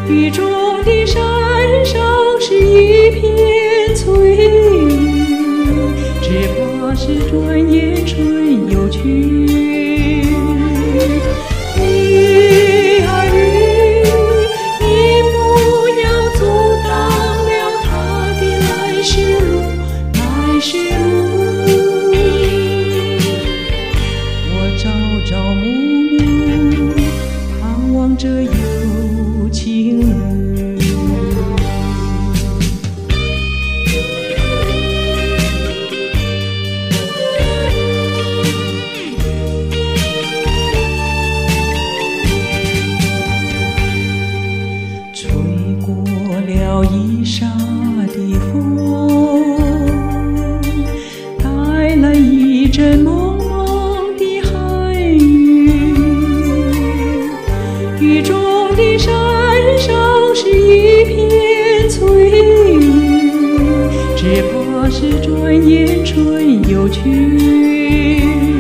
雨中的山上是一片翠绿，只怕是转眼春又去。雨啊雨，你不要阻挡了他的来时路，来时路。我朝朝暮暮，盼望着有情人。吹过了一沙的风，带来一阵蒙蒙的寒雨。雨中的山上是一片翠绿，只怕是转眼春又去。